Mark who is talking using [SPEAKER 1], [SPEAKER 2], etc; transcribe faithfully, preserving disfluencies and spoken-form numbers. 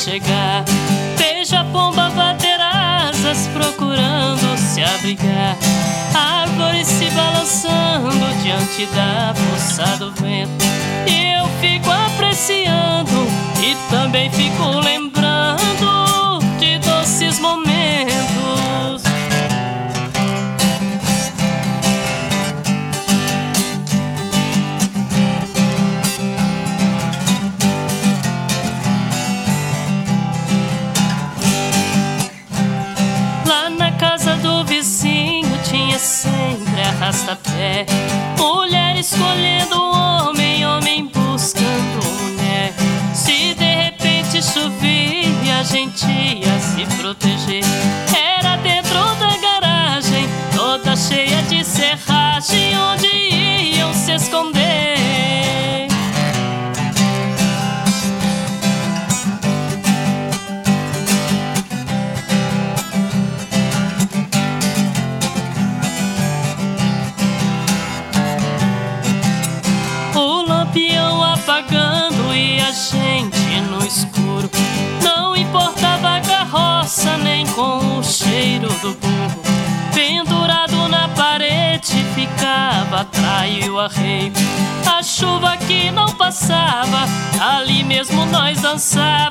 [SPEAKER 1] chegar. Vejo a pomba bater asas procurando se abrigar. Árvores se balançando diante da força do vento. E eu fico apreciando e também fico lembrando de doces momentos. Lá na casa do vizinho tinha sempre arrasta-pé, mulher escolhendo homem, homem buscando mulher. Se de repente chovia, a gente ia se proteger. Era dentro da garagem, toda cheia de serragem, onde iam se esconder. O lampião apagando e a gente no escuro. Não importava a carroça nem com o cheiro do burro. Pendurado na parede ficava atrás o arreio. A chuva que não passava, ali mesmo nós dançava.